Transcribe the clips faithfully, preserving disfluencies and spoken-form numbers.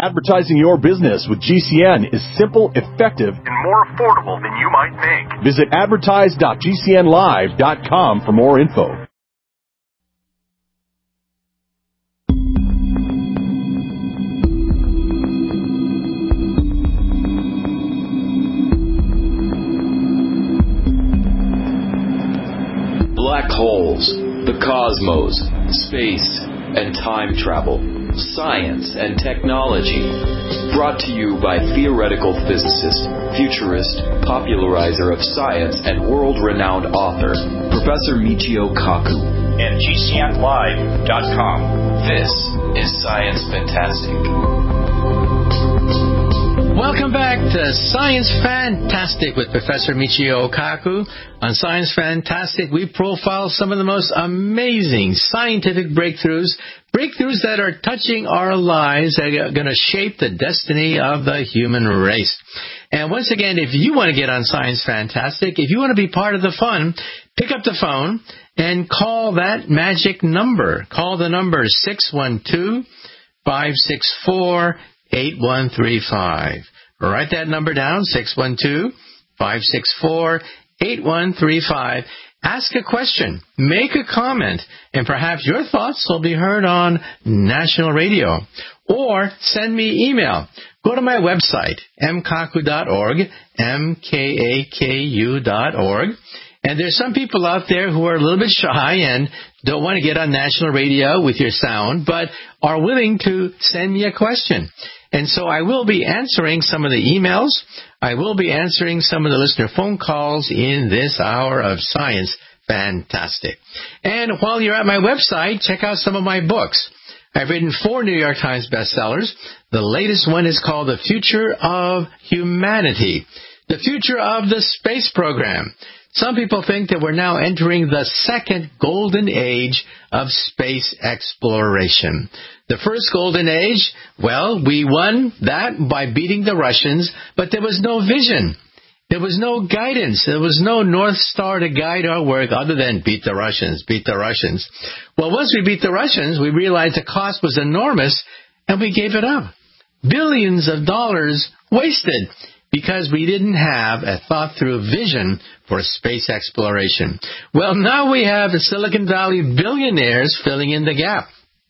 Advertising your business with G C N is simple, effective, and more affordable than you might think. Visit advertise dot g c n live dot com for more info. Black holes, the cosmos, space, and time travel, science and technology. Brought to you by theoretical physicist, futurist, popularizer of science, and world-renowned author, Professor Michio Kaku. And G C N live dot com. This is Science Fantastic. Welcome back to Science Fantastic with Professor Michio Kaku. On Science Fantastic, we profile some of the most amazing scientific breakthroughs, breakthroughs that are touching our lives, that are going to shape the destiny of the human race. And once again, if you want to get on Science Fantastic, if you want to be part of the fun, pick up the phone and call that magic number. Call the number six one two, five six four, eight one three five. Write that number down, six one two, five six four, eight one three five. Ask a question, make a comment, and perhaps your thoughts will be heard on national radio. Or send me email. Go to my website, m kaku dot org, M K A K U dot org. And there's some people out there who are a little bit shy and don't want to get on national radio with your sound, but are willing to send me a question. And so I will be answering some of the emails. I will be answering some of the listener phone calls in this hour of Science Fantastic. And while you're at my website, check out some of my books. I've written four New York Times bestsellers. The latest one is called The Future of Humanity, The Future of the Space Program. Some people think that we're now entering the second golden age of space exploration. The first golden age, well, we won that by beating the Russians, but there was no vision. There was no guidance. There was no North Star to guide our work other than beat the Russians, beat the Russians. Well, once we beat the Russians, we realized the cost was enormous, and we gave it up. Billions of dollars wasted because we didn't have a thought-through vision for space exploration. Well, now we have the Silicon Valley billionaires filling in the gap.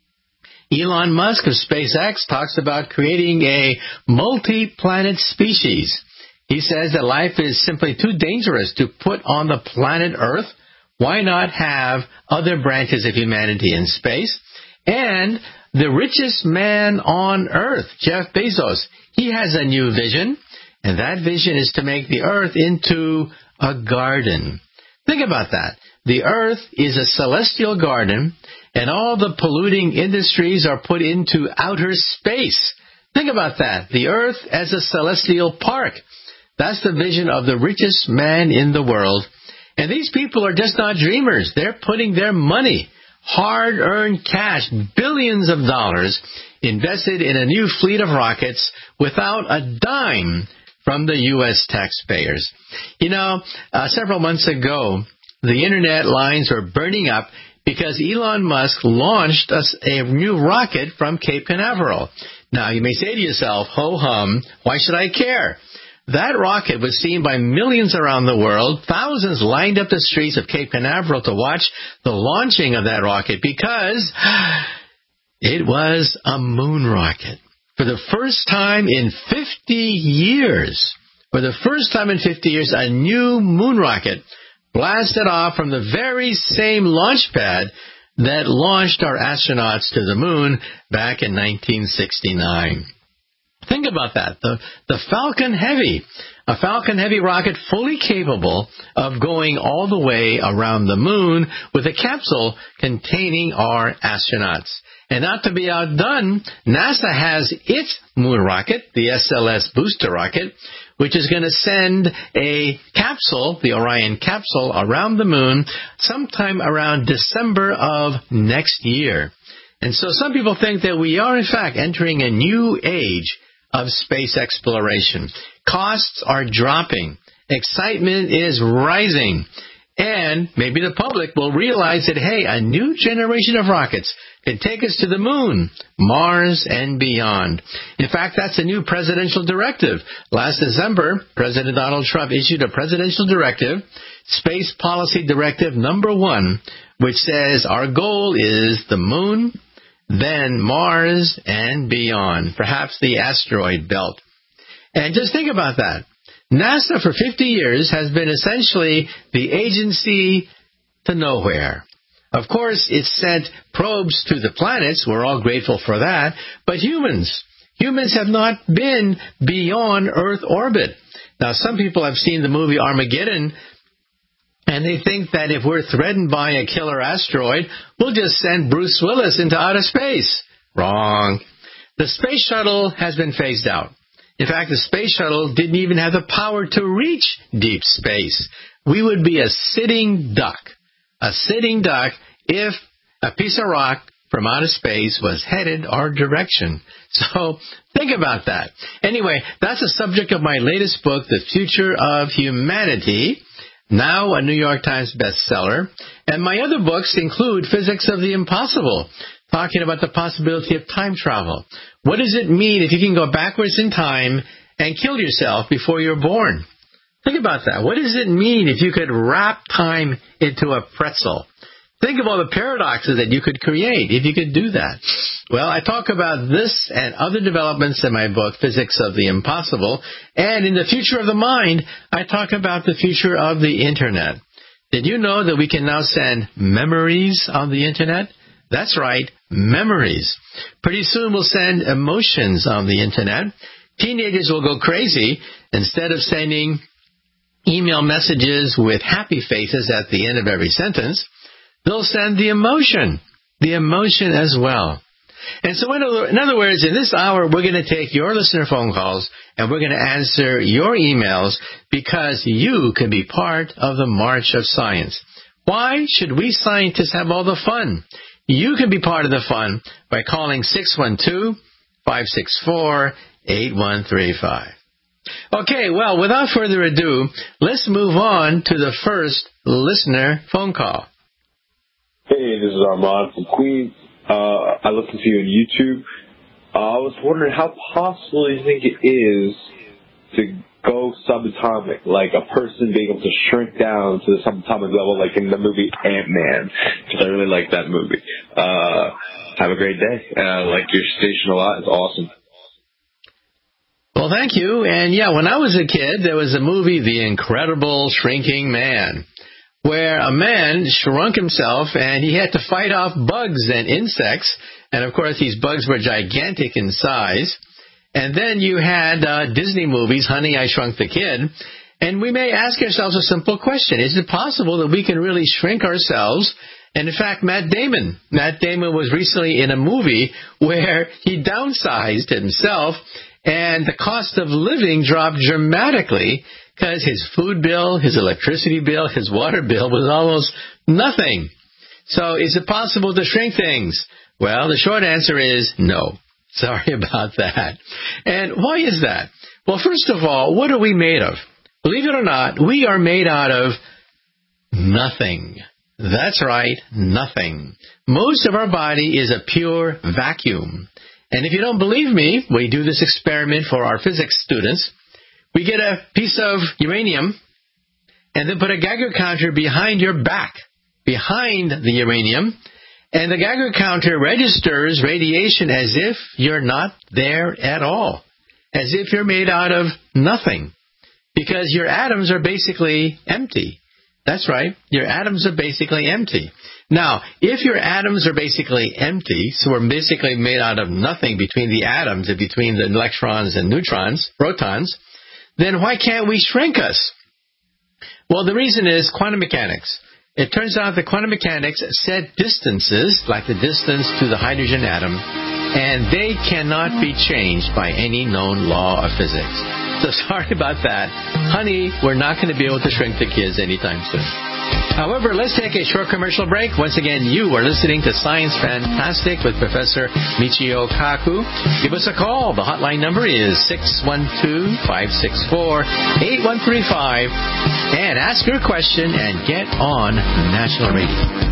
Elon Musk of SpaceX talks about creating a multi-planet species. He says that life is simply too dangerous to put on the planet Earth. Why not have other branches of humanity in space? And the richest man on Earth, Jeff Bezos, he has a new vision, and that vision is to make the Earth into a garden. Think about that. The Earth is a celestial garden, and all the polluting industries are put into outer space. Think about that. The Earth as a celestial park. That's the vision of the richest man in the world. And these people are just not dreamers. They're putting their money, hard-earned cash, billions of dollars, invested in a new fleet of rockets without a dime from the U S taxpayers. You know, uh, several months ago, the internet lines were burning up because Elon Musk launched a, a new rocket from Cape Canaveral. Now, you may say to yourself, ho-hum, why should I care? That rocket was seen by millions around the world. Thousands lined up the streets of Cape Canaveral to watch the launching of that rocket because it was a moon rocket. For the first time in fifty years, for the first time in fifty years, a new moon rocket blasted off from the very same launch pad that launched our astronauts to the moon back in nineteen sixty-nine. Think about that. The, the Falcon Heavy, a Falcon Heavy rocket fully capable of going all the way around the moon with a capsule containing our astronauts. And not to be outdone, NASA has its moon rocket, the S L S booster rocket, which is going to send a capsule, the Orion capsule, around the moon sometime around December of next year. And so some people think that we are, in fact, entering a new age of space exploration. Costs are dropping. Excitement is rising. And maybe the public will realize that, hey, a new generation of rockets can take us to the moon, Mars, and beyond. In fact, that's a new presidential directive. Last December, President Donald Trump issued a presidential directive, Space Policy Directive Number One, which says our goal is the moon, then Mars, and beyond, perhaps the asteroid belt. And just think about that. NASA for fifty years has been essentially the agency to nowhere. Of course, it's sent probes to the planets. We're all grateful for that. But humans, humans have not been beyond Earth orbit. Now, some people have seen the movie Armageddon, and they think that if we're threatened by a killer asteroid, we'll just send Bruce Willis into outer space. Wrong. The space shuttle has been phased out. In fact, the space shuttle didn't even have the power to reach deep space. We would be a sitting duck. A sitting duck if a piece of rock from outer space was headed our direction. So think about that. Anyway, that's the subject of my latest book, The Future of Humanity, now a New York Times bestseller. And my other books include Physics of the Impossible, talking about the possibility of time travel. What does it mean if you can go backwards in time and kill yourself before you're born? Think about that. What does it mean if you could wrap time into a pretzel? Think of all the paradoxes that you could create if you could do that. Well, I talk about this and other developments in my book, Physics of the Impossible. And in The Future of the Mind, I talk about the future of the Internet. Did you know that we can now send memories on the Internet? That's right, memories. Pretty soon we'll send emotions on the Internet. Teenagers will go crazy. Instead of sending email messages with happy faces at the end of every sentence, they'll send the emotion, the emotion as well. And so in other, in other words, in this hour, we're going to take your listener phone calls and we're going to answer your emails because you can be part of the march of science. Why should we scientists have all the fun? You can be part of the fun by calling six one two, five six four, eight one three five. Okay, well, without further ado, let's move on to the first listener phone call. Hey, this is Armand from Queens. Uh, I listen to you on YouTube. Uh, I was wondering how possible you think it is to go subatomic, like a person being able to shrink down to the subatomic level, like in the movie Ant-Man, because I really like that movie. Uh, have a great day. Uh, I like your station a lot. It's awesome. Well, thank you. And yeah, when I was a kid, there was a movie, The Incredible Shrinking Man, where a man shrunk himself and he had to fight off bugs and insects. And of course, these bugs were gigantic in size. And then you had uh, Disney movies, Honey, I Shrunk the Kid. And we may ask ourselves a simple question. Is it possible that we can really shrink ourselves? And in fact, Matt Damon, Matt Damon was recently in a movie where he downsized himself and the cost of living dropped dramatically because his food bill, his electricity bill, his water bill was almost nothing. So is it possible to shrink things? Well, the short answer is no. Sorry about that. And why is that? Well, first of all, what are we made of? Believe it or not, we are made out of nothing. That's right, nothing. Most of our body is a pure vacuum. And if you don't believe me, we do this experiment for our physics students. We get a piece of uranium and then put a Geiger counter behind your back, behind the uranium, and the Geiger counter registers radiation as if you're not there at all, as if you're made out of nothing, because your atoms are basically empty. That's right, your atoms are basically empty. Now, if your atoms are basically empty, so we're basically made out of nothing between the atoms and between the electrons and neutrons, protons, then why can't we shrink us? Well, the reason is quantum mechanics. It turns out that quantum mechanics set distances, like the distance to the hydrogen atom, and they cannot be changed by any known law of physics. So sorry about that. Honey, we're not going to be able to shrink the kids anytime soon. However, let's take a short commercial break. Once again, you are listening to Science Fantastic with Professor Michio Kaku. Give us a call. The hotline number is six one two, five six four, eight one three five and ask your question and get on National Radio.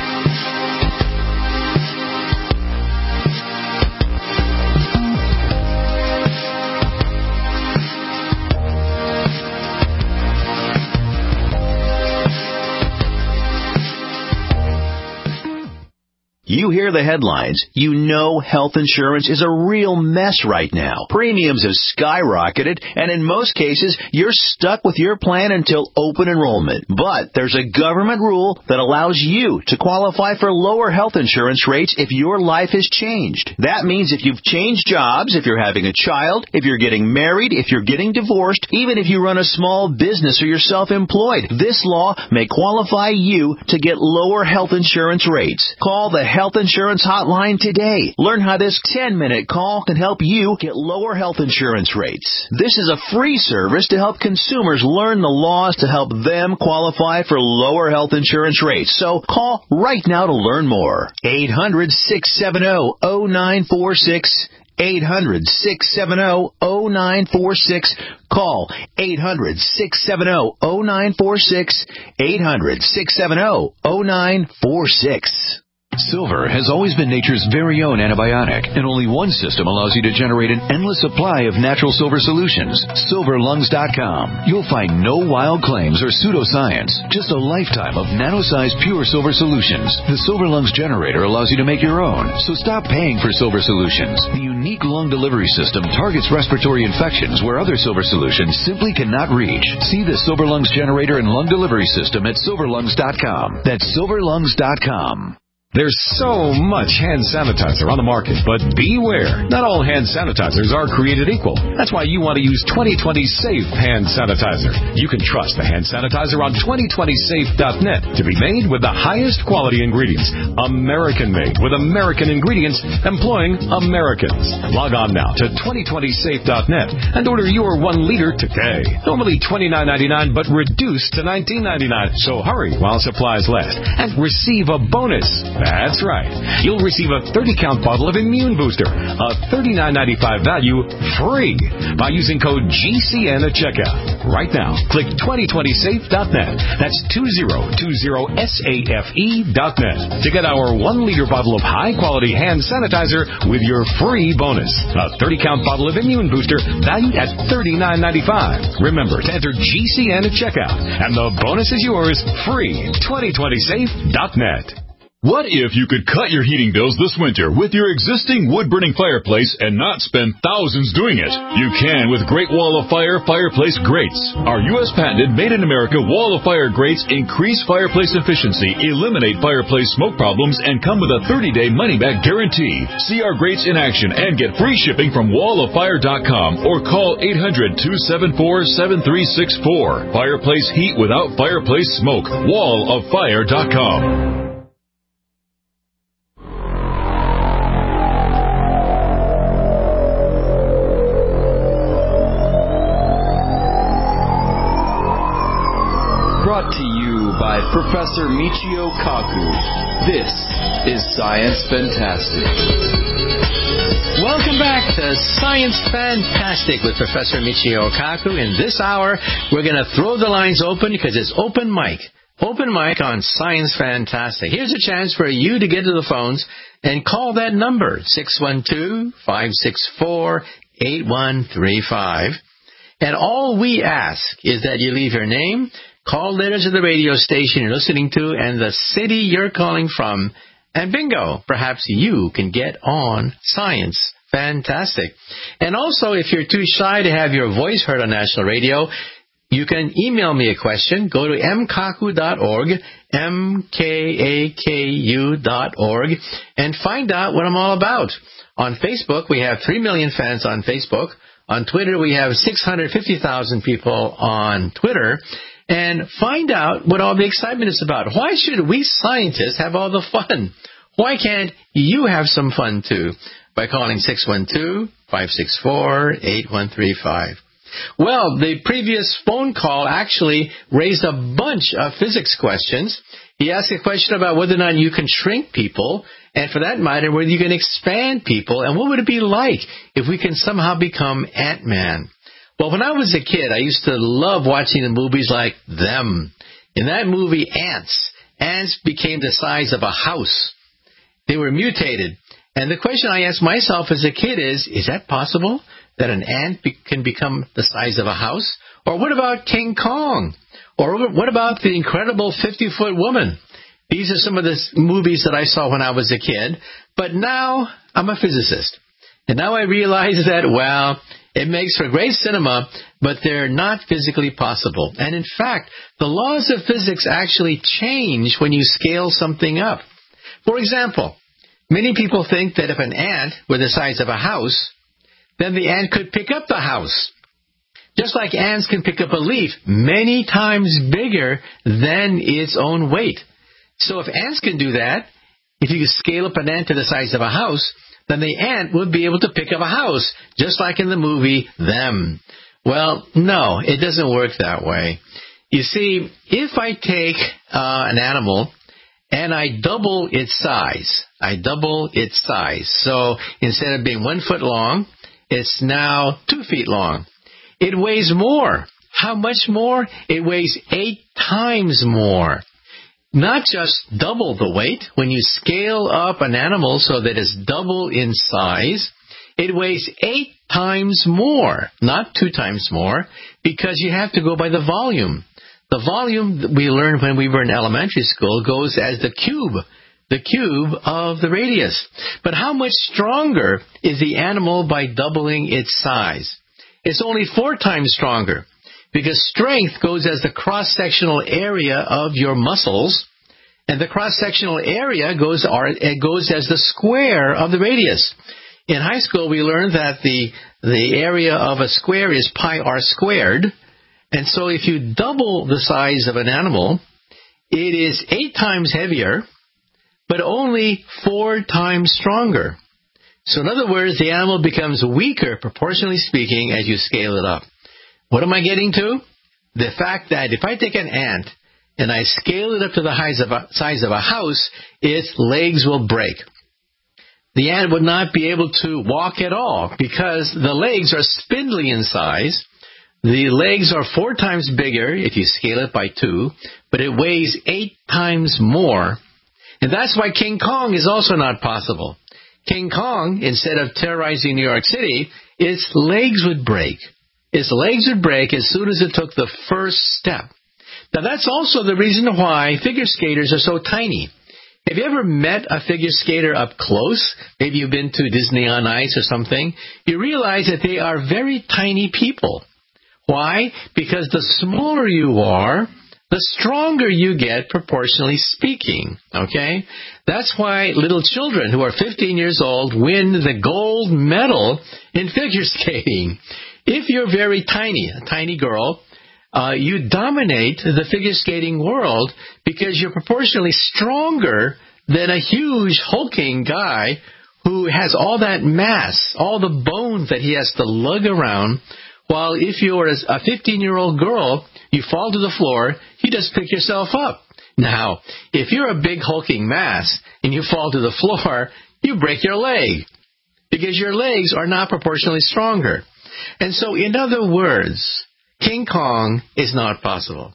You hear the headlines. You know health insurance is a real mess right now. Premiums have skyrocketed, and in most cases, you're stuck with your plan until open enrollment. But there's a government rule that allows you to qualify for lower health insurance rates if your life has changed. That means if you've changed jobs, if you're having a child, if you're getting married, if you're getting divorced, even if you run a small business or you're self-employed, this law may qualify you to get lower health insurance rates. Call the Health Insurance Hotline today. Learn how this ten-minute call can help you get lower health insurance rates. This is a free service to help consumers learn the laws to help them qualify for lower health insurance rates. So call right now to learn more. eight hundred, six seven zero, zero nine four six. eight hundred, six seven zero, zero nine four six. Call eight hundred, six seven zero, zero nine four six. eight hundred, six seven zero, zero nine four six. Silver has always been nature's very own antibiotic, and only one system allows you to generate an endless supply of natural silver solutions. silver lungs dot com. You'll find no wild claims or pseudoscience, just a lifetime of nano-sized pure silver solutions. The Silver Lungs generator allows you to make your own, so stop paying for silver solutions. The unique lung delivery system targets respiratory infections where other silver solutions simply cannot reach. See the Silver Lungs generator and lung delivery system at silver lungs dot com. That's silver lungs dot com. There's so much hand sanitizer on the market, but beware. Not all hand sanitizers are created equal. That's why you want to use twenty twenty Safe Hand Sanitizer. You can trust the hand sanitizer on twenty twenty safe dot net to be made with the highest quality ingredients. American-made with American ingredients employing Americans. Log on now to twenty twenty safe dot net and order your one liter today. Normally twenty-nine ninety-nine, but reduced to nineteen ninety-nine. So hurry while supplies last and receive a bonus. That's right. You'll receive a thirty count bottle of Immune Booster, a thirty-nine ninety-five value, free by using code G C N at checkout. Right now, click twenty twenty safe dot net. That's two zero two zero safe dot net to get our one liter bottle of high-quality hand sanitizer with your free bonus. A thirty count bottle of Immune Booster valued at thirty-nine ninety-five. Remember to enter G C N at checkout, and the bonus is yours free. twenty twenty safe dot net. What if you could cut your heating bills this winter with your existing wood-burning fireplace and not spend thousands doing it? You can with Great Wall of Fire Fireplace Grates. Our U S patented made-in-America Wall of Fire grates increase fireplace efficiency, eliminate fireplace smoke problems, and come with a thirty day money-back guarantee. See our grates in action and get free shipping from wall of fire dot com or call eight hundred, two seven four, seven three six four. Fireplace heat without fireplace smoke. wall of fire dot com. Brought to you by Professor Michio Kaku. This is Science Fantastic. Welcome back to Science Fantastic with Professor Michio Kaku. In this hour, we're going to throw the lines open because it's open mic. Open mic on Science Fantastic. Here's a chance for you to get to the phones and call that number, six one two, five six four, eight one three five. And all we ask is that you leave your name, call letters of the radio station you're listening to, and the city you're calling from. And bingo, perhaps you can get on Science Fantastic. And also, if you're too shy to have your voice heard on national radio, you can email me a question. Go to m kaku dot org, M K A K U dot org, and find out what I'm all about. On Facebook, we have three million fans on Facebook. On Twitter, we have six hundred fifty thousand people on Twitter. And find out what all the excitement is about. Why should we scientists have all the fun? Why can't you have some fun, too? By calling six one two, five six four, eight one three five. Well, the previous phone call actually raised a bunch of physics questions. He asked a question about whether or not you can shrink people, and for that matter, whether you can expand people, and what would it be like if we can somehow become Ant-Man. Well, when I was a kid, I used to love watching the movies like Them. In that movie, ants, ants became the size of a house. They were mutated. And the question I asked myself as a kid is, is that possible, that an ant be- can become the size of a house? Or what about King Kong? Or what about the incredible fifty-foot woman? These are some of the movies that I saw when I was a kid. But now I'm a physicist. And now I realize that, well, it makes for great cinema, but they're not physically possible. And in fact, the laws of physics actually change when you scale something up. For example, many people think that if an ant were the size of a house, then the ant could pick up the house. Just like ants can pick up a leaf many times bigger than its own weight. So if ants can do that, if you scale up an ant to the size of a house, then the ant would be able to pick up a house, just like in the movie Them. Well, no, it doesn't work that way. You see, if I take uh, an animal and I double its size, I double its size. So instead of being one foot long, it's now two feet long. It weighs more. How much more? It weighs eight times more. Not just double the weight. When you scale up an animal so that it's double in size, it weighs eight times more, not two times more, because you have to go by the volume. The volume that we learned when we were in elementary school goes as the cube, the cube of the radius. But how much stronger is the animal by doubling its size? It's only four times stronger, because strength goes as the cross-sectional area of your muscles, and the cross-sectional area goes, it goes as the square of the radius. In high school, we learned that the, the area of a square is pi r squared, and so if you double the size of an animal, it is eight times heavier, but only four times stronger. So in other words, the animal becomes weaker, proportionally speaking, as you scale it up. What am I getting to? The fact that if I take an ant and I scale it up to the size of a house, its legs will break. The ant would not be able to walk at all because the legs are spindly in size. The legs are four times bigger if you scale it by two, but it weighs eight times more. And that's why King Kong is also not possible. King Kong, instead of terrorizing New York City, its legs would break. Its legs would break as soon as it took the first step. Now, that's also the reason why figure skaters are so tiny. Have you ever met a figure skater up close? Maybe you've been to Disney on Ice or something. You realize that they are very tiny people. Why? Because the smaller you are, the stronger you get, proportionally speaking, okay? That's why little children who are fifteen years old win the gold medal in figure skating. If you're very tiny, a tiny girl, uh, you dominate the figure skating world because you're proportionally stronger than a huge hulking guy who has all that mass, all the bones that he has to lug around. While if you're a fifteen-year-old girl, you fall to the floor, you just pick yourself up. Now, if you're a big hulking mass and you fall to the floor, you break your leg because your legs are not proportionally stronger. And so, in other words, King Kong is not possible.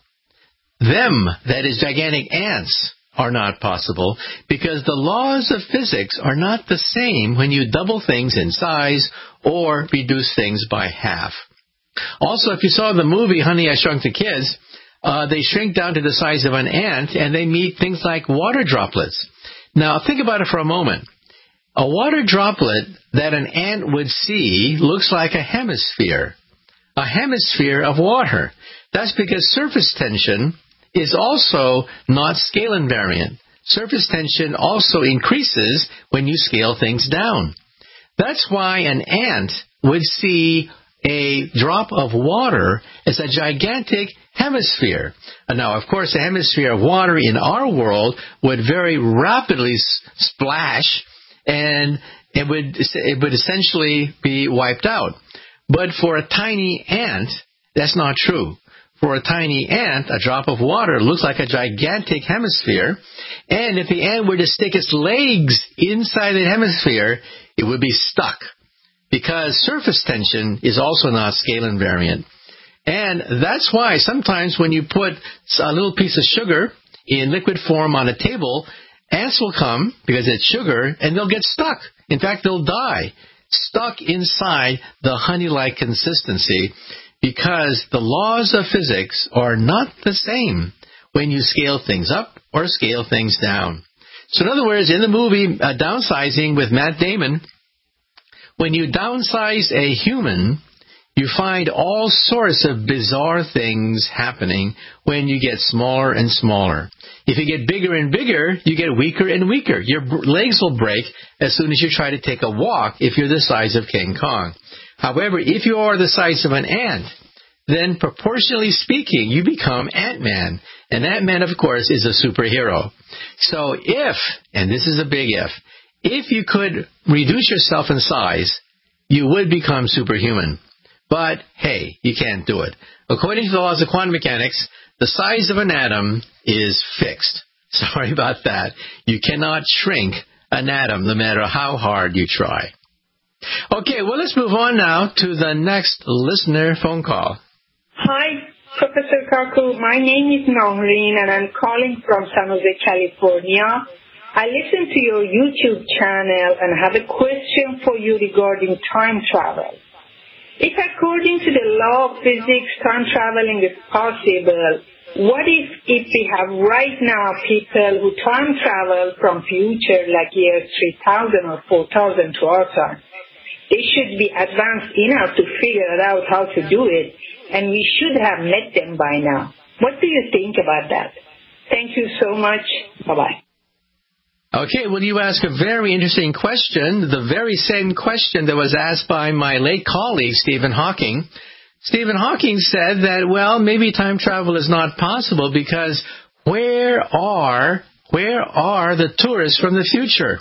Them, that is gigantic ants, are not possible because the laws of physics are not the same when you double things in size or reduce things by half. Also, if you saw the movie Honey, I Shrunk the Kids, uh, they shrink down to the size of an ant and they meet things like water droplets. Now, think about it for a moment. A water droplet that an ant would see looks like a hemisphere, a hemisphere of water. That's because surface tension is also not scale invariant. Surface tension also increases when you scale things down. That's why an ant would see a drop of water as a gigantic hemisphere. And now, of course, a hemisphere of water in our world would very rapidly splash, and it would it would essentially be wiped out. But for a tiny ant, that's not true. For a tiny ant, a drop of water looks like a gigantic hemisphere, and if the ant were to stick its legs inside the hemisphere, it would be stuck, because surface tension is also not scale invariant. And that's why sometimes when you put a little piece of sugar in liquid form on a table, ants will come, because it's sugar, and they'll get stuck. In fact, they'll die, stuck inside the honey-like consistency, because the laws of physics are not the same when you scale things up or scale things down. So in other words, in the movie uh, Downsizing with Matt Damon, when you downsize a human, you find all sorts of bizarre things happening when you get smaller and smaller. If you get bigger and bigger, you get weaker and weaker. Your legs will break as soon as you try to take a walk if you're the size of King Kong. However, if you are the size of an ant, then proportionally speaking, you become Ant-Man. And Ant-Man, of course, is a superhero. So if, and this is a big if, if you could reduce yourself in size, you would become superhuman. But, hey, you can't do it. According to the laws of quantum mechanics, the size of an atom is fixed. Sorry about that. You cannot shrink an atom no matter how hard you try. Okay, well, let's move on now to the next listener phone call. Hi, Professor Kaku. My name is Naureen, and I'm calling from San Jose, California. I listen to your YouTube channel and have a question for you regarding time travel. If according to the law of physics, time traveling is possible, what if if we have right now people who time travel from future like year three thousand or four thousand to our time? They should be advanced enough to figure out how to do it, and we should have met them by now. What do you think about that? Thank you so much. Bye-bye. Okay, well, you ask a very interesting question, the very same question that was asked by my late colleague, Stephen Hawking. Stephen Hawking said that, well, maybe time travel is not possible because where are, where are the tourists from the future?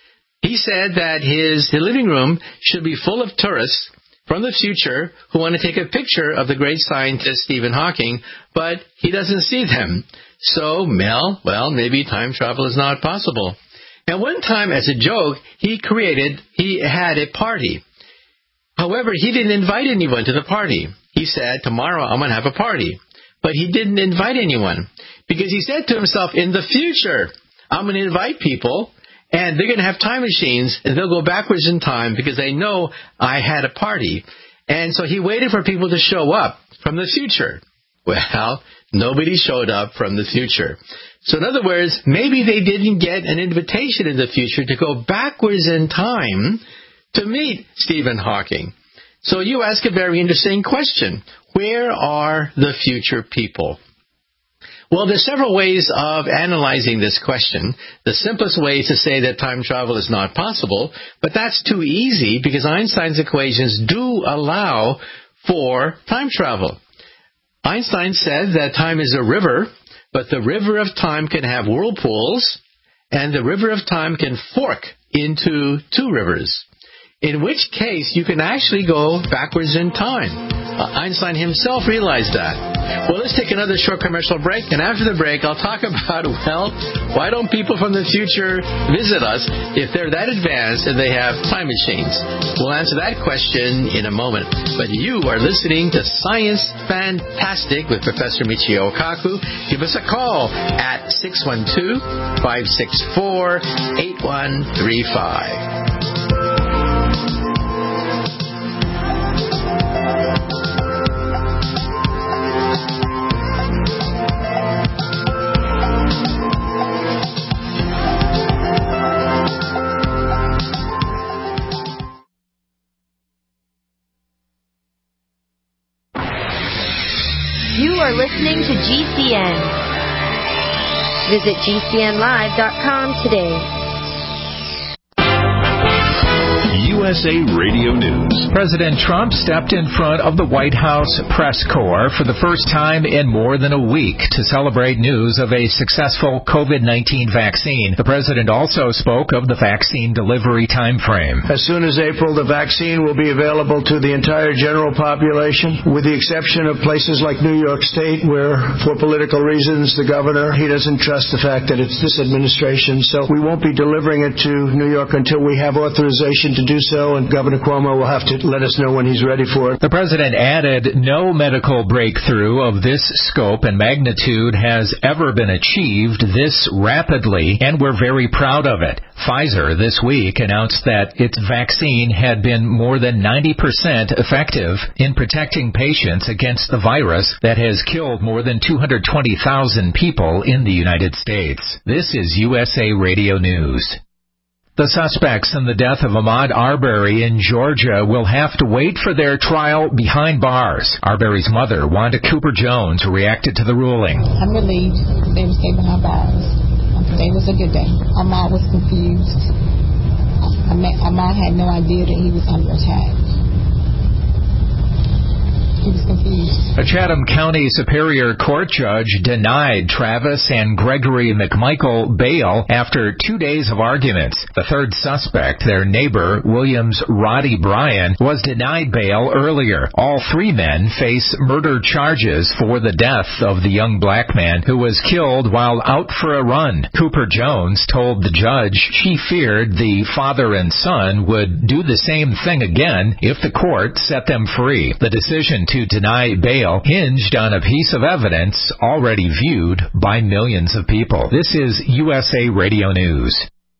He said that his living room should be full of tourists from the future who want to take a picture of the great scientist Stephen Hawking, but he doesn't see them. So, Mel, well, maybe time travel is not possible. Now, one time, as a joke, he created, he had a party. However, he didn't invite anyone to the party. He said, tomorrow I'm going to have a party. But he didn't invite anyone because he said to himself, in the future, I'm going to invite people, and they're going to have time machines, and they'll go backwards in time because they know I had a party. And so he waited for people to show up from the future. Well, nobody showed up from the future. So in other words, maybe they didn't get an invitation in the future to go backwards in time to meet Stephen Hawking. So you ask a very interesting question. Where are the future people? Well, there's several ways of analyzing this question. The simplest way is to say that time travel is not possible, but that's too easy because Einstein's equations do allow for time travel. Einstein said that time is a river, but the river of time can have whirlpools, and the river of time can fork into two rivers, in which case you can actually go backwards in time. Uh, Einstein himself realized that. Well, let's take another short commercial break, and after the break, I'll talk about, well, why don't people from the future visit us if they're that advanced and they have time machines? We'll answer that question in a moment. But you are listening to Science Fantastic with Professor Michio Kaku. Give us a call at six one two, five six four, eight one three five. You are listening to G C N. Visit G C N live dot com today. U S A Radio News. President Trump stepped in front of the White House press corps for the first time in more than a week to celebrate news of a successful COVID nineteen vaccine. The president also spoke of the vaccine delivery time frame. As soon as April, the vaccine will be available to the entire general population, with the exception of places like New York State, where, for political reasons, the governor, he doesn't trust the fact that it's this administration, so we won't be delivering it to New York until we have authorization to do so, and Governor Cuomo will have to let us know when he's ready for it. The president added no medical breakthrough of this scope and magnitude has ever been achieved this rapidly, and we're very proud of it. Pfizer this week announced that its vaccine had been more than ninety percent effective in protecting patients against the virus that has killed more than two hundred twenty thousand people in the United States. This is U S A Radio News. The suspects in the death of Ahmaud Arbery in Georgia will have to wait for their trial behind bars. Arbery's mother, Wanda Cooper Jones, reacted to the ruling. I'm relieved they will stay behind bars. Today was a good day. Ahmaud was confused. Ahmaud had no idea that he was under attack. He was confused. A Chatham County Superior Court judge denied Travis and Gregory McMichael bail after two days of arguments. The third suspect, their neighbor, Williams Roddy Bryan, was denied bail earlier. All three men face murder charges for the death of the young black man who was killed while out for a run. Cooper Jones told the judge she feared the father and son would do the same thing again if the court set them free. The decision to deny bail hinged on a piece of evidence already viewed by millions of people. This is U S A Radio News.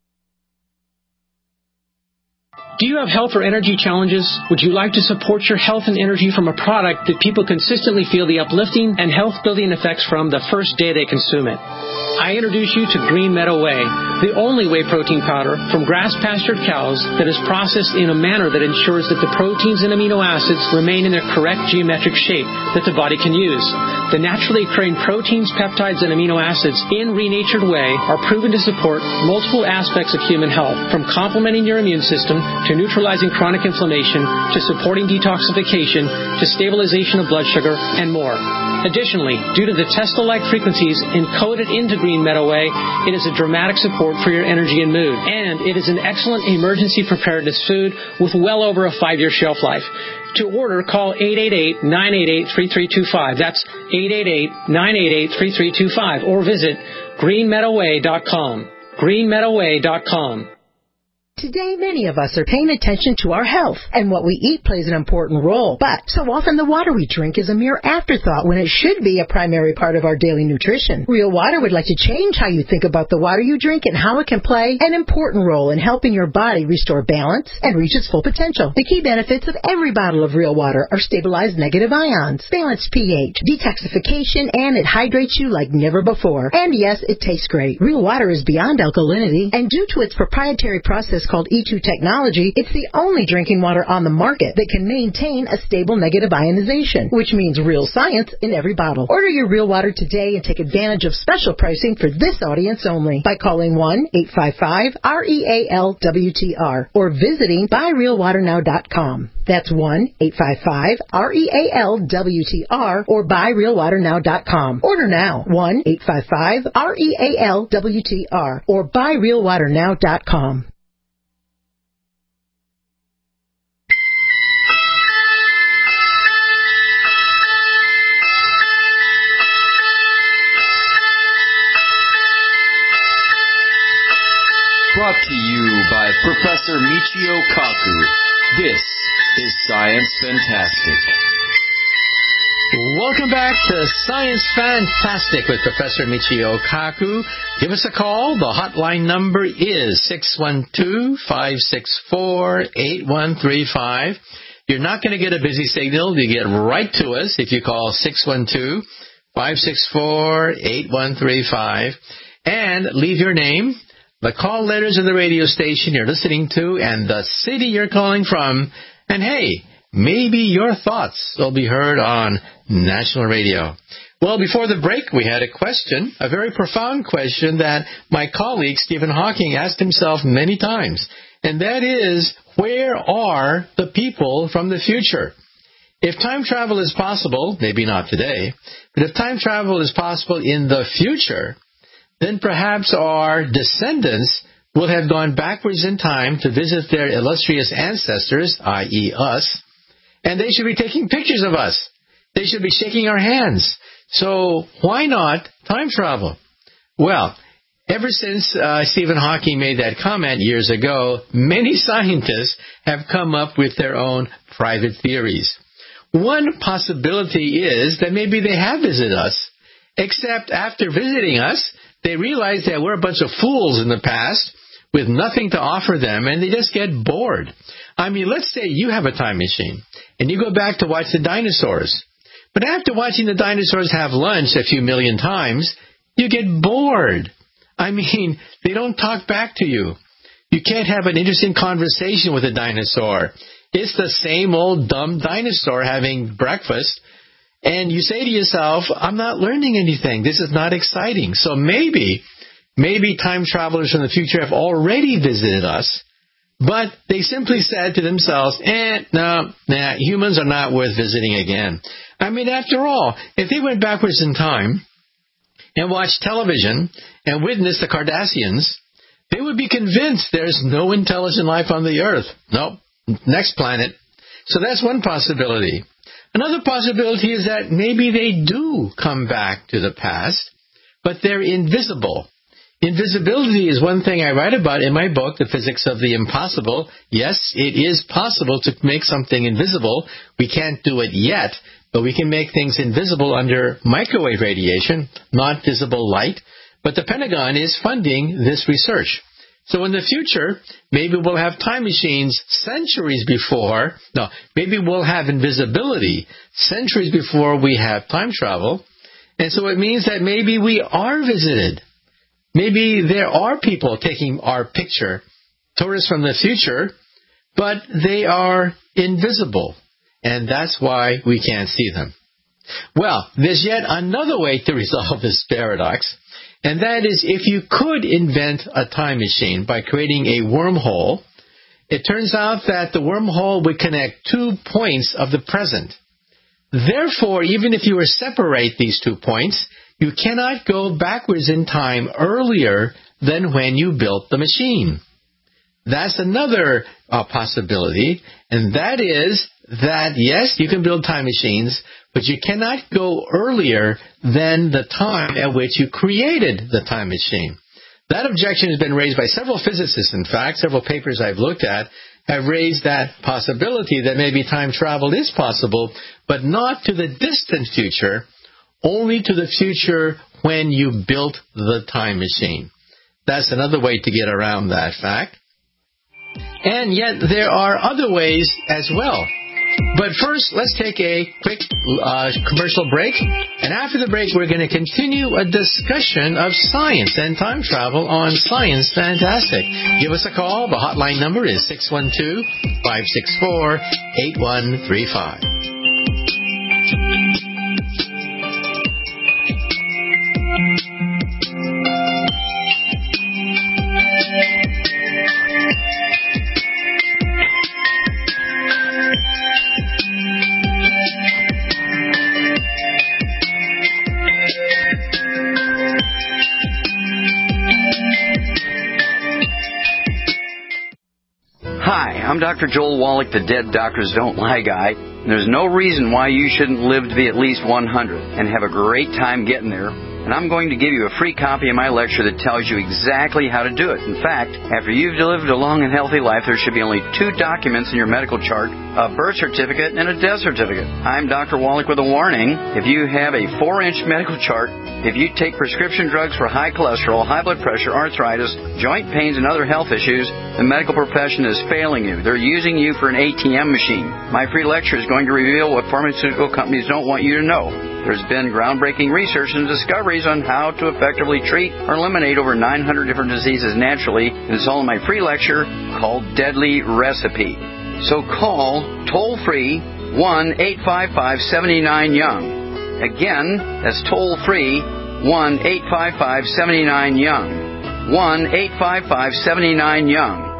Do you have health or energy challenges? Would you like to support your health and energy from a product that people consistently feel the uplifting and health-building effects from the first day they consume it? I introduce you to Green Meadow Whey, the only whey protein powder from grass-pastured cows that is processed in a manner that ensures that the proteins and amino acids remain in their correct geometric shape that the body can use. The naturally occurring proteins, peptides, and amino acids in renatured whey are proven to support multiple aspects of human health, from complementing your immune system to neutralizing chronic inflammation, to supporting detoxification, to stabilization of blood sugar, and more. Additionally, due to the Tesla-like frequencies encoded into Green Meadow Whey, it is a dramatic support for your energy and mood. And it is an excellent emergency preparedness food with well over a five-year shelf life. To order, call eight eight eight, nine eight eight, three three two five. That's eight eight eight, nine eight eight, three three two five. Or visit green meadow way dot com. green meadow way dot com. Today, many of us are paying attention to our health, and what we eat plays an important role. But so often the water we drink is a mere afterthought when it should be a primary part of our daily nutrition. Real Water would like to change how you think about the water you drink and how it can play an important role in helping your body restore balance and reach its full potential. The key benefits of every bottle of Real Water are stabilized negative ions, balanced pH, detoxification, and it hydrates you like never before. And yes, it tastes great. Real Water is beyond alkalinity, and due to its proprietary process called E two technology, it's the only drinking water on the market that can maintain a stable negative ionization, which means real science in every bottle. Order your Real Water today and take advantage of special pricing for this audience only by calling one eight five five, R E A L W T R or visiting buy real water now dot com. That's one eight five five, R E A L W T R or buy real water now dot com. Order now, one eight five five, R E A L W T R or buy real water now dot com. Brought to you by Professor Michio Kaku. This is Science Fantastic. Welcome back to Science Fantastic with Professor Michio Kaku. Give us a call. The hotline number is six one two, five six four, eight one three five. You're not going to get a busy signal. You get right to us if you call six one two, five six four, eight one three five and leave your name, the call letters of the radio station you're listening to, and the city you're calling from. And hey, maybe your thoughts will be heard on national radio. Well, before the break, we had a question, a very profound question that my colleague Stephen Hawking asked himself many times. And that is, where are the people from the future? If time travel is possible, maybe not today, but if time travel is possible in the future, then perhaps our descendants will have gone backwards in time to visit their illustrious ancestors, that is us, and they should be taking pictures of us. They should be shaking our hands. So why not time travel? Well, ever since uh, Stephen Hawking made that comment years ago, many scientists have come up with their own private theories. One possibility is that maybe they have visited us, except after visiting us, they realize that we're a bunch of fools in the past with nothing to offer them, and they just get bored. I mean, let's say you have a time machine, and you go back to watch the dinosaurs. But after watching the dinosaurs have lunch a few million times, you get bored. I mean, they don't talk back to you. You can't have an interesting conversation with a dinosaur. It's the same old dumb dinosaur having breakfast. And you say to yourself, I'm not learning anything. This is not exciting. So maybe, maybe time travelers from the future have already visited us, but they simply said to themselves, eh, no, nah, humans are not worth visiting again. I mean, after all, if they went backwards in time and watched television and witnessed the Cardassians, they would be convinced there's no intelligent life on the Earth. Nope. Next planet. So that's one possibility. Another possibility is that maybe they do come back to the past, but they're invisible. Invisibility is one thing I write about in my book, The Physics of the Impossible. Yes, it is possible to make something invisible. We can't do it yet, but we can make things invisible under microwave radiation, not visible light. But the Pentagon is funding this research. So in the future, maybe we'll have time machines centuries before, no, maybe we'll have invisibility centuries before we have time travel. And so it means that maybe we are visited. Maybe there are people taking our picture, tourists from the future, but they are invisible. And that's why we can't see them. Well, there's yet another way to resolve this paradox. And that is, if you could invent a time machine by creating a wormhole, it turns out that the wormhole would connect two points of the present. Therefore, even if you were to separate these two points, you cannot go backwards in time earlier than when you built the machine. That's another uh, possibility, and that is that, yes, you can build time machines, but you cannot go earlier than the time at which you created the time machine. That objection has been raised by several physicists. In fact, several papers I've looked at have raised that possibility that maybe time travel is possible, but not to the distant future, only to the future when you built the time machine. That's another way to get around that fact. And yet there are other ways as well. But first, let's take a quick uh, commercial break. And after the break, we're going to continue a discussion of science and time travel on Science Fantastic. Give us a call. The hotline number is six one two, five six four, eight one three five. Hi, I'm Doctor Joel Wallach, the Dead Doctors Don't Lie guy. There's no reason why you shouldn't live to be at least one hundred and have a great time getting there. And I'm going to give you a free copy of my lecture that tells you exactly how to do it. In fact, after you've lived a long and healthy life, there should be only two documents in your medical chart, a birth certificate and a death certificate. I'm Doctor Wallach with a warning. If you have a four-inch medical chart, if you take prescription drugs for high cholesterol, high blood pressure, arthritis, joint pains, and other health issues, the medical profession is failing you. They're using you for an A T M machine. My free lecture is going to reveal what pharmaceutical companies don't want you to know. There's been groundbreaking research and discoveries on how to effectively treat or eliminate over nine hundred different diseases naturally, and it's all in my free lecture called Deadly Recipe. So call toll-free one eight five five, seven nine, young. Again, that's toll-free one eight five five, seven nine, young. one eight five five, seven nine, young.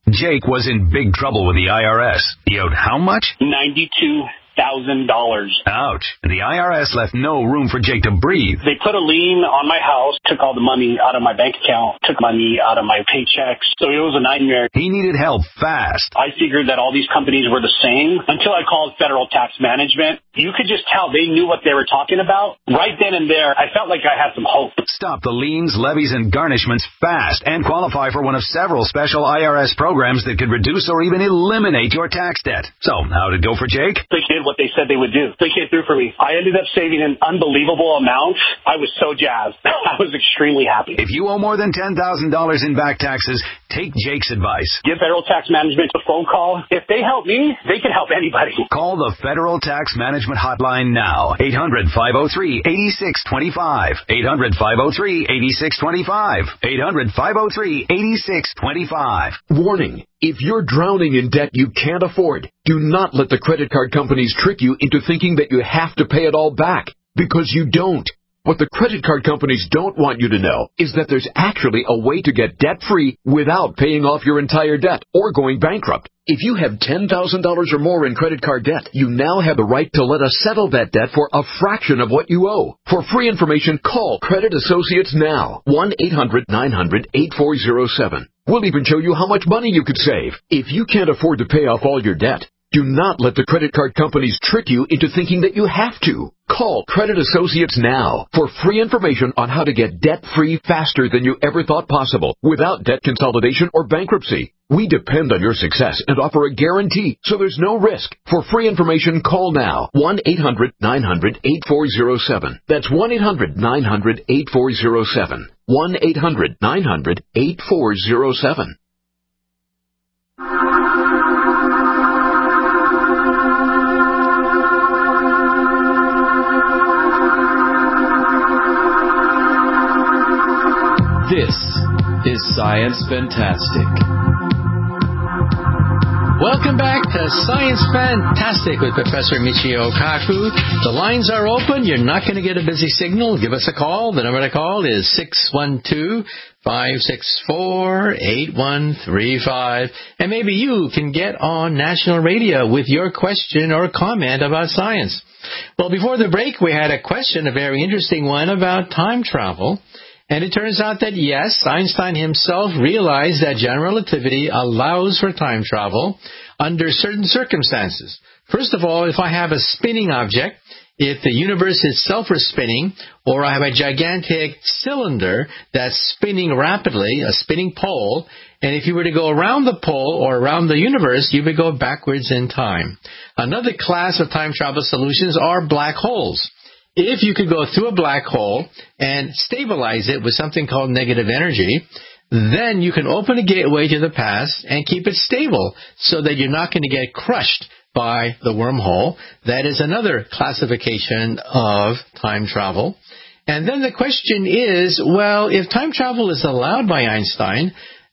Jake was in big trouble with the I R S. He owed how much? ninety-two thousand dollars. Ouch. And the I R S left no room for Jake to breathe. They put a lien on my house, took all the money out of my bank account, took money out of my paychecks. So it was a nightmare. He needed help fast. I figured that all these companies were the same until I called Federal Tax Management. You could just tell they knew what they were talking about. Right then and there, I felt like I had some hope. Stop the liens, levies, and garnishments fast and qualify for one of several special I R S programs that could reduce or even eliminate your tax debt. So, how'd it go for Jake? They did what they said they would do. They came through for me. I ended up saving an unbelievable amount. I was so jazzed. I was extremely happy. If you owe more than ten thousand dollars in back taxes, take Jake's advice. Give Federal Tax Management a phone call. If they help me, they can help anybody. Call the Federal Tax Management Hotline now. eight hundred, five oh three, eight six two five. eight hundred, five oh three, eight six two five. eight hundred, five oh three, eight six two five. Warning. If you're drowning in debt you can't afford, do not let the credit card companies trick you into thinking that you have to pay it all back, because you don't. What the credit card companies don't want you to know is that there's actually a way to get debt-free without paying off your entire debt or going bankrupt. If you have ten thousand dollars or more in credit card debt, you now have the right to let us settle that debt for a fraction of what you owe. For free information, call Credit Associates now. one eight hundred nine hundred eight four oh seven. We'll even show you how much money you could save. If you can't afford to pay off all your debt, do not let the credit card companies trick you into thinking that you have to. Call Credit Associates now for free information on how to get debt-free faster than you ever thought possible without debt consolidation or bankruptcy. We depend on your success and offer a guarantee, so there's no risk. For free information, call now. one eight hundred nine hundred eight four oh seven. That's one eight hundred nine hundred eight four oh seven. one eight hundred nine hundred eight four oh seven. This is Science Fantastic. Welcome back to Science Fantastic with Professor Michio Kaku. The lines are open. You're not going to get a busy signal. Give us a call. The number to call is six one two, five six four, eight one three five. And maybe you can get on national radio with your question or comment about science. Well, before the break, we had a question, a very interesting one, about time travel. And it turns out that, yes, Einstein himself realized that general relativity allows for time travel under certain circumstances. First of all, if I have a spinning object, if the universe itself is spinning, or I have a gigantic cylinder that's spinning rapidly, a spinning pole, and if you were to go around the pole or around the universe, you would go backwards in time. Another class of time travel solutions are black holes. If you could go through a black hole and stabilize it with something called negative energy, then you can open a gateway to the past and keep it stable so that you're not going to get crushed by the wormhole. That is another classification of time travel. And then the question is, well, if time travel is allowed by Einstein,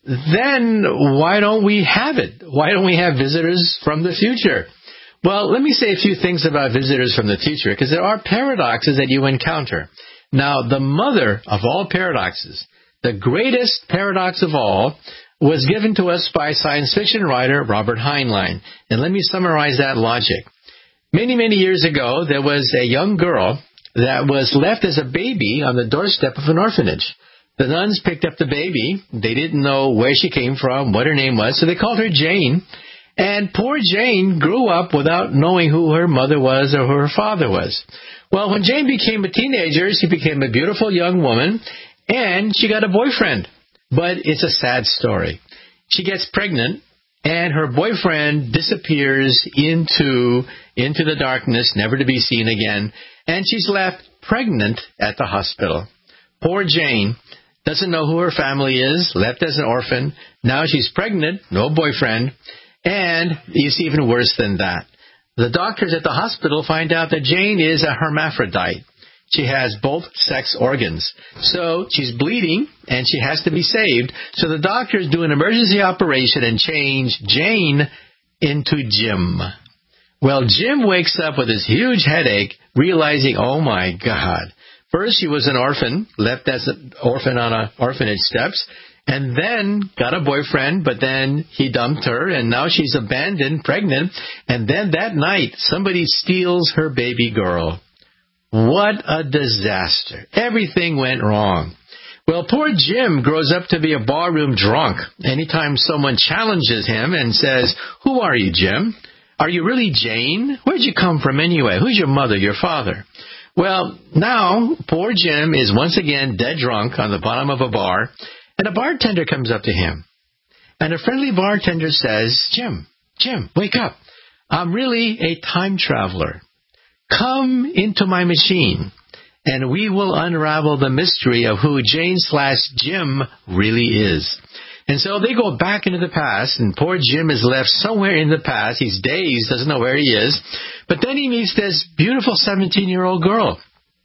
then why don't we have it? Why don't we have visitors from the future? Well, let me say a few things about visitors from the future, because there are paradoxes that you encounter. Now, the mother of all paradoxes, the greatest paradox of all, was given to us by science fiction writer Robert Heinlein. And let me summarize that logic. Many, many years ago, there was a young girl that was left as a baby on the doorstep of an orphanage. The nuns picked up the baby. They didn't know where she came from, what her name was, so they called her Jane. And poor Jane grew up without knowing who her mother was or who her father was. Well, when Jane became a teenager, she became a beautiful young woman, and she got a boyfriend. But it's a sad story. She gets pregnant, and her boyfriend disappears into, into the darkness, never to be seen again, and she's left pregnant at the hospital. Poor Jane doesn't know who her family is, left as an orphan. Now she's pregnant, no boyfriend. And it's even worse than that. The doctors at the hospital find out that Jane is a hermaphrodite. She has both sex organs. So she's bleeding, and she has to be saved. So the doctors do an emergency operation and change Jane into Jim. Well, Jim wakes up with this huge headache, realizing, oh, my God. First, she was an orphan, left as an orphan on a orphanage steps. and then got a boyfriend, but then he dumped her, and now she's abandoned, pregnant, and then that night somebody steals her baby girl. What a disaster. Everything went wrong. Well, poor Jim grows up to be a barroom drunk. Anytime someone challenges him and says, "Who are you, Jim? Are you really Jane? Where'd you come from anyway? Who's your mother, your father?" Well, now poor Jim is once again dead drunk on the bottom of a bar, and a bartender comes up to him. And a friendly bartender says, Jim, Jim, wake up. I'm really a time traveler. Come into my machine, and we will unravel the mystery of who Jane slash Jim really is. And so they go back into the past, and poor Jim is left somewhere in the past. He's dazed, doesn't know where he is. But then he meets this beautiful seventeen-year-old girl.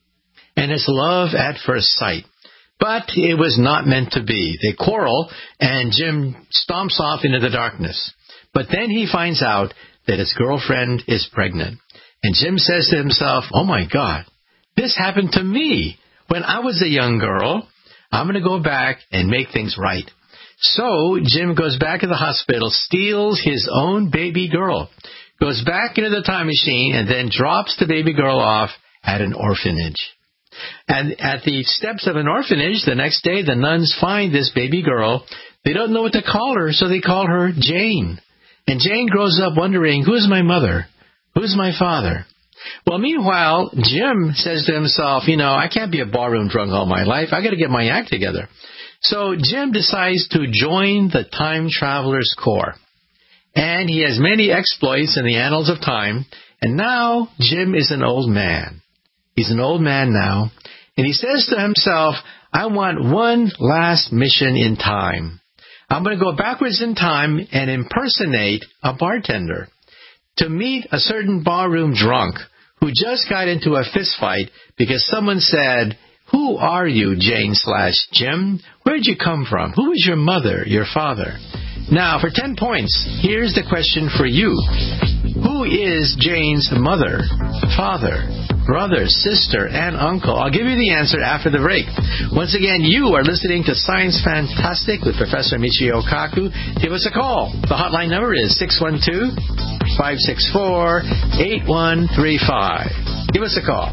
And it's love at first sight. But it was not meant to be. They quarrel, and Jim stomps off into the darkness. But then he finds out that his girlfriend is pregnant. And Jim says to himself, oh my God, this happened to me when I was a young girl. I'm going to go back and make things right. So Jim goes back to the hospital, steals his own baby girl, goes back into the time machine, and then drops the baby girl off at an orphanage. And at the steps of an orphanage, the next day, the nuns find this baby girl. They don't know what to call her, so they call her Jane. And Jane grows up wondering, who's my mother? Who's my father? Well, meanwhile, Jim says to himself, you know, I can't be a barroom drunk all my life. I got to get my act together. So Jim decides to join the Time Traveler's Corps. And he has many exploits in the annals of time. And now Jim is an old man. He's an old man now. And he says to himself, I want one last mission in time. I'm going to go backwards in time and impersonate a bartender to meet a certain barroom drunk who just got into a fist fight because someone said, who are you, Jane slash Jim? Where'd you come from? Who is your mother, your father? Now, for ten points, here's the question for you. Who is Jane's mother, father, brother, sister, and uncle? I'll give you the answer after the break. Once again, you are listening to Science Fantastic with Professor Michio Kaku. Give us a call. The hotline number is six one two, five six four, eight one three five. Give us a call.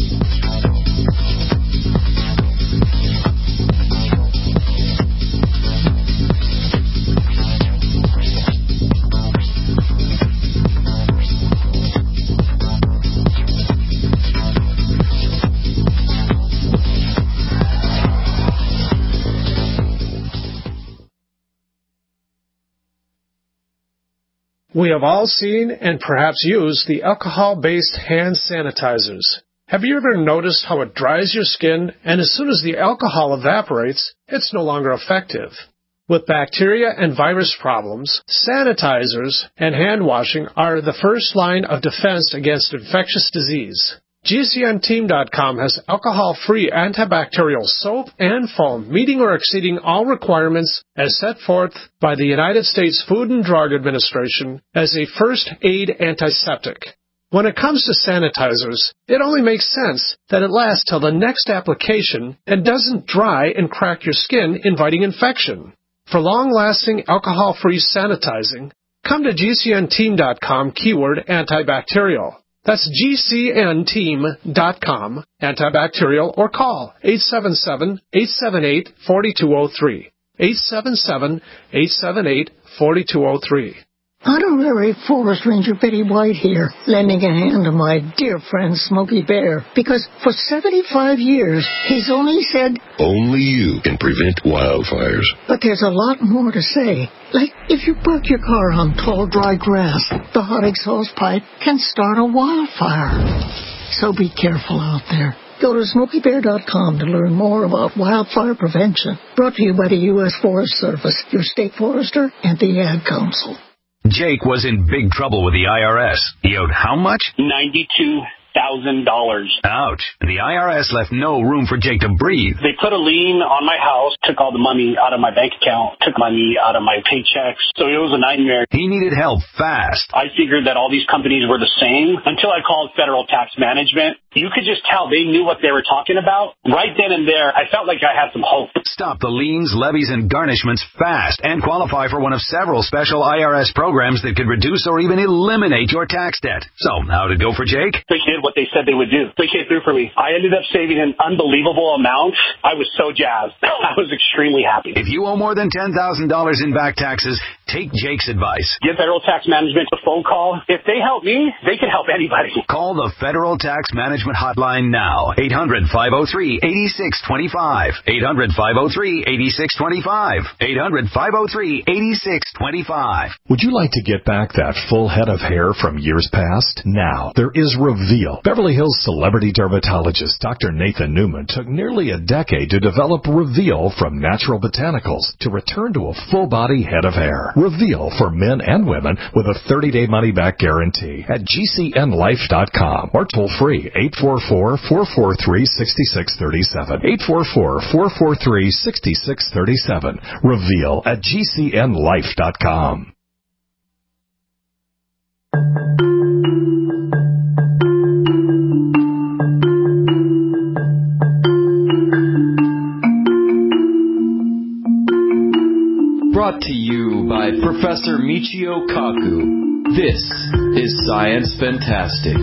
We have all seen and perhaps used the alcohol-based hand sanitizers. Have you ever noticed how it dries your skin, and as soon as the alcohol evaporates, it's no longer effective? With bacteria and virus problems, sanitizers and hand washing are the first line of defense against infectious disease. G C N team dot com has alcohol-free antibacterial soap and foam meeting or exceeding all requirements as set forth by the United States Food and Drug Administration as a first aid antiseptic. When it comes to sanitizers, it only makes sense that it lasts till the next application and doesn't dry and crack your skin, inviting infection. For long-lasting alcohol-free sanitizing, come to G C N team dot com keyword antibacterial. That's G C N team dot com, antibacterial, or call eight seven seven, eight seven eight, four two zero three. eight seven seven, eight seven eight, four two zero three. Honorary Forest Ranger Betty White here, lending a hand to my dear friend Smokey Bear, because for seventy-five years, he's only said, only you can prevent wildfires. But there's a lot more to say. Like, if you park your car on tall, dry grass, the hot exhaust pipe can start a wildfire. So be careful out there. Go to Smokey Bear dot com to learn more about wildfire prevention. Brought to you by the U S Forest Service, your state forester, and the Ad Council. Jake was in big trouble with the I R S. He owed how much? ninety-two thousand dollars. Ouch. The I R S left no room for Jake to breathe. They put a lien on my house, took all the money out of my bank account, took money out of my paychecks. So it was a nightmare. He needed help fast. I figured that all these companies were the same until I called Federal Tax Management. You could just tell they knew what they were talking about. Right then and there, I felt like I had some hope. Stop the liens, levies, and garnishments fast and qualify for one of several special I R S programs that could reduce or even eliminate your tax debt. So, how did it go for Jake? They did what they said they would do. They came through for me. I ended up saving an unbelievable amount. I was so jazzed. I was extremely happy. If you owe more than ten thousand dollars in back taxes, take Jake's advice. Give Federal Tax Management a phone call. If they help me, they can help anybody. Call the Federal Tax Management Hotline now. eight hundred, five oh three, eight six two five. eight hundred, five oh three, eight six two five. eight hundred, five oh three, eight six two five. Would you like to get back that full head of hair from years past? Now, there is Reveal. Beverly Hills celebrity dermatologist Doctor Nathan Newman took nearly a decade to develop Reveal from natural botanicals to return to a full-body head of hair. Reveal for men and women with a thirty-day money-back guarantee at G C N life dot com or toll-free eight four four, four four three, six six three seven. eight four four, four four three, six six three seven. Reveal at G C N life dot com. Brought to you by Professor Michio Kaku. This is Science Fantastic.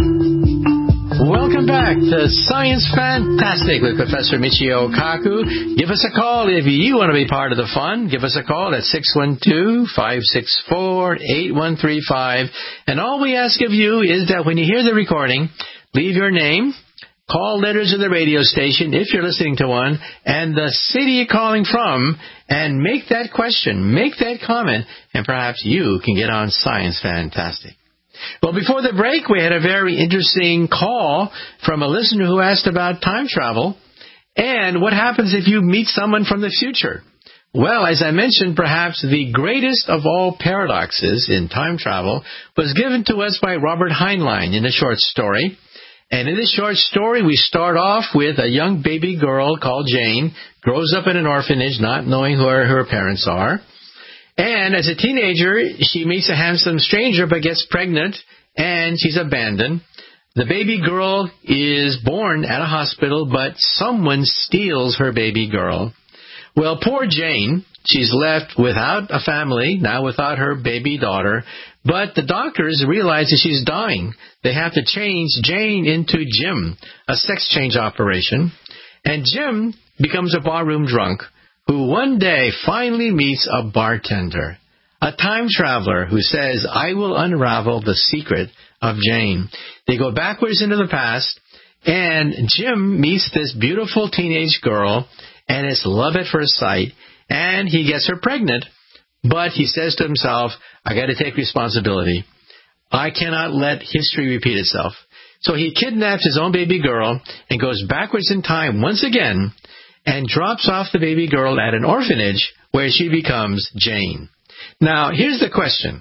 Welcome back to Science Fantastic with Professor Michio Kaku. Give us a call if you want to be part of the fun. Give us a call at six one two, five six four, eight one three five. And all we ask of you is that when you hear the recording, leave your name, call letters of the radio station if you're listening to one, and the city you're calling from, and make that question, make that comment, and perhaps you can get on Science Fantastic. Well, before the break, we had a very interesting call from a listener who asked about time travel and what happens if you meet someone from the future. Well, as I mentioned, perhaps the greatest of all paradoxes in time travel was given to us by Robert Heinlein in a short story. And in this short story, we start off with a young baby girl called Jane, grows up in an orphanage, not knowing who her, her parents are. And as a teenager, she meets a handsome stranger but gets pregnant, and she's abandoned. The baby girl is born at a hospital, but someone steals her baby girl. Well, poor Jane, she's left without a family, now without her baby daughter, but the doctors realize that she's dying. They have to change Jane into Jim, a sex change operation. And Jim becomes a barroom drunk who one day finally meets a bartender, a time traveler who says, I will unravel the secret of Jane. They go backwards into the past, and Jim meets this beautiful teenage girl, and it's love at first sight, and he gets her pregnant. But he says to himself, I got to take responsibility. I cannot let history repeat itself. So he kidnaps his own baby girl and goes backwards in time once again and drops off the baby girl at an orphanage where she becomes Jane. Now, here's the question.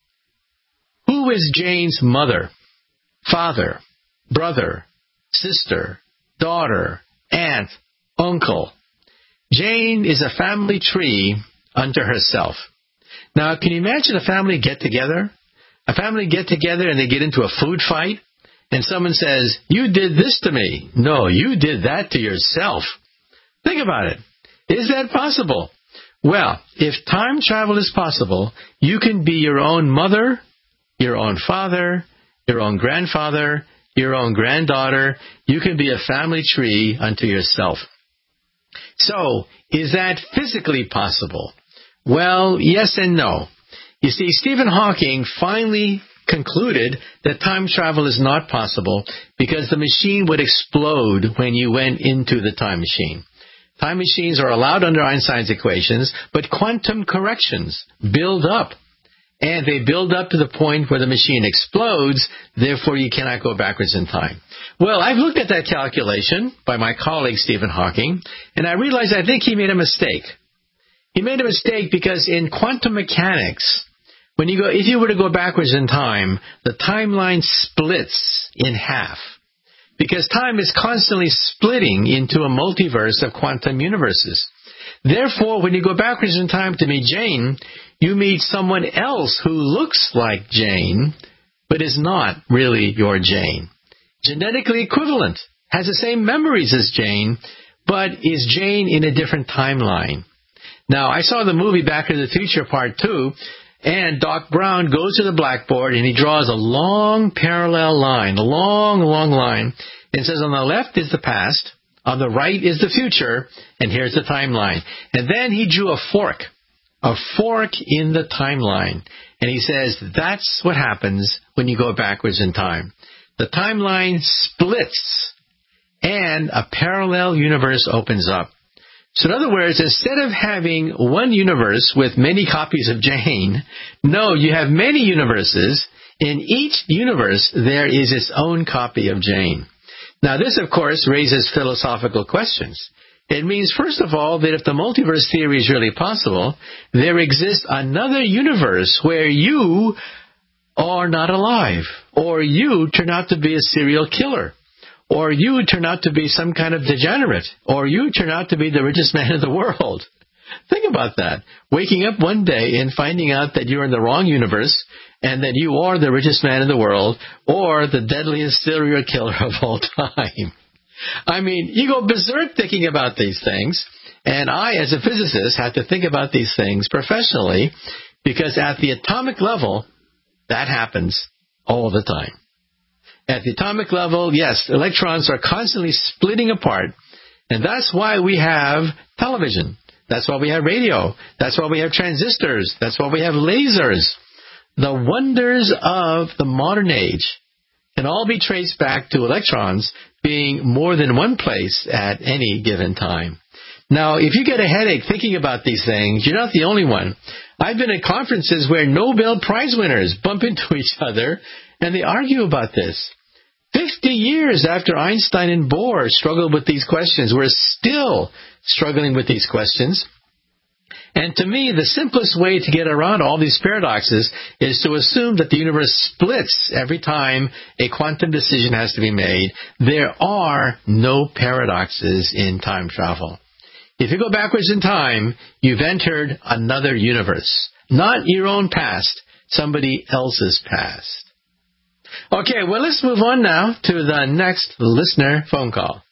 Who is Jane's mother, father, brother, sister, daughter, aunt, uncle? Jane is a family tree unto herself. Now, can you imagine a family get-together? A family get-together and they get into a food fight, and someone says, you did this to me. No, you did that to yourself. Think about it. Is that possible? Well, if time travel is possible, you can be your own mother, your own father, your own grandfather, your own granddaughter. You can be a family tree unto yourself. So, is that physically possible? Well, yes and no. You see, Stephen Hawking finally concluded that time travel is not possible because the machine would explode when you went into the time machine. Time machines are allowed under Einstein's equations, but quantum corrections build up. And they build up to the point where the machine explodes, therefore you cannot go backwards in time. Well, I've looked at that calculation by my colleague Stephen Hawking, and I realized I think he made a mistake. He made a mistake because in quantum mechanics, When you go, if you were to go backwards in time, the timeline splits in half. Because time is constantly splitting into a multiverse of quantum universes. Therefore, when you go backwards in time to meet Jane, you meet someone else who looks like Jane, but is not really your Jane. Genetically equivalent, has the same memories as Jane, but is Jane in a different timeline. Now, I saw the movie Back to the Future Part two, and Doc Brown goes to the blackboard and he draws a long parallel line, a long, long line, and says on the left is the past, on the right is the future, and here's the timeline. And then he drew a fork, a fork in the timeline. And he says that's what happens when you go backwards in time. The timeline splits, and a parallel universe opens up. So in other words, instead of having one universe with many copies of Jane, no, you have many universes. In each universe, there is its own copy of Jane. Now, this, of course, raises philosophical questions. It means, first of all, that if the multiverse theory is really possible, there exists another universe where you are not alive, or you turn out to be a serial killer, or you turn out to be some kind of degenerate, or you turn out to be the richest man in the world. Think about that. Waking up one day and finding out that you're in the wrong universe and that you are the richest man in the world or the deadliest serial killer of all time. I mean, you go berserk thinking about these things, and I, as a physicist, have to think about these things professionally because at the atomic level, that happens all the time. At the atomic level, yes, electrons are constantly splitting apart, and that's why we have television. That's why we have radio. That's why we have transistors. That's why we have lasers. The wonders of the modern age can all be traced back to electrons being more than one place at any given time. Now, if you get a headache thinking about these things, you're not the only one. I've been at conferences where Nobel Prize winners bump into each other, and they argue about this. Fifty years after Einstein and Bohr struggled with these questions, we're still struggling with these questions. And to me, the simplest way to get around all these paradoxes is to assume that the universe splits every time a quantum decision has to be made. There are no paradoxes in time travel. If you go backwards in time, you've entered another universe. Not your own past, somebody else's past. Okay, well, let's move on now to the next listener phone call.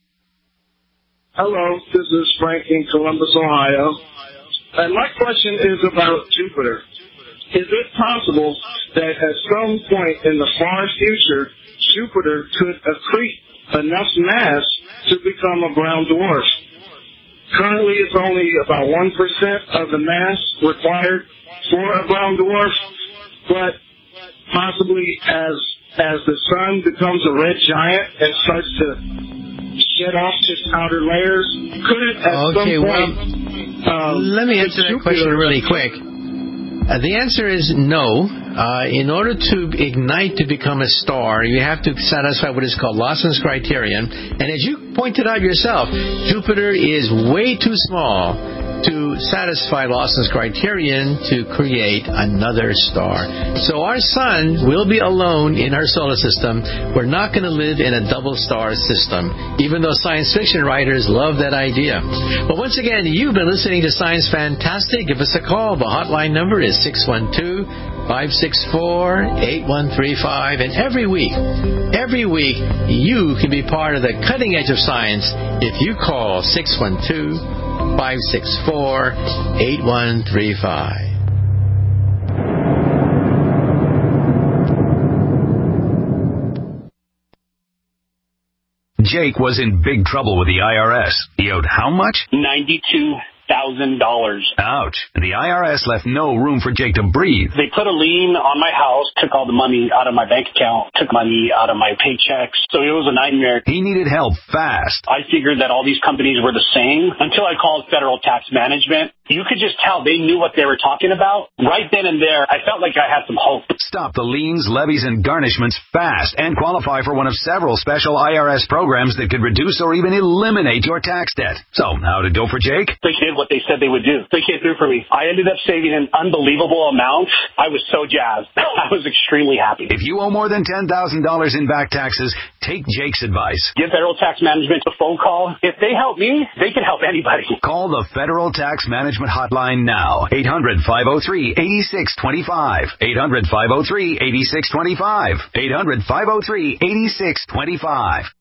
Hello, this is Frank in Columbus, Ohio. And my question is about Jupiter. Is it possible that at some point in the far future, Jupiter could accrete enough mass to become a brown dwarf? Currently, it's only about one percent of the mass required for a brown dwarf, but possibly as as the sun becomes a red giant and starts to shed off its outer layers, could it at okay, some well, point... Um, let me answer that question really quick. Uh, the answer is no. Uh, in order to ignite to become a star, you have to satisfy what is called Lawson's criterion. And as you pointed out yourself, Jupiter is way too small to satisfy Lawson's criterion to create another star. So our sun will be alone in our solar system. We're not going to live in a double star system, even though science fiction writers love that idea. But once again, you've been listening to Science Fantastic. Give us a call. The hotline number is six one two, five six four, eight one three five. And every week, every week, you can be part of the cutting edge of science if you call six one two, five six four, eight one three five. Jake was in big trouble with the I R S. He owed how much? ninety-two thousand dollars. Ouch. And the I R S left no room for Jake to breathe. They put a lien on my house, took all the money out of my bank account, took money out of my paychecks. So it was a nightmare. He needed help fast. I figured that all these companies were the same until I called Federal Tax Management. you could just tell they knew what they were talking about. Right then and there, I felt like I had some hope. Stop the liens, levies, and garnishments fast and qualify for one of several special I R S programs that could reduce or even eliminate your tax debt. So, how'd it go for Jake? They did what they said they would do. They came through for me. I ended up saving an unbelievable amount. I was so jazzed. I was extremely happy. If you owe more than ten thousand dollars in back taxes, take Jake's advice. Give Federal Tax Management a phone call. If they help me, they can help anybody. Call the Federal Tax Management Hotline now. eight hundred, five oh three, eight six two five. eight hundred, five oh three, eight six two five. eight hundred, five oh three, eight six two five.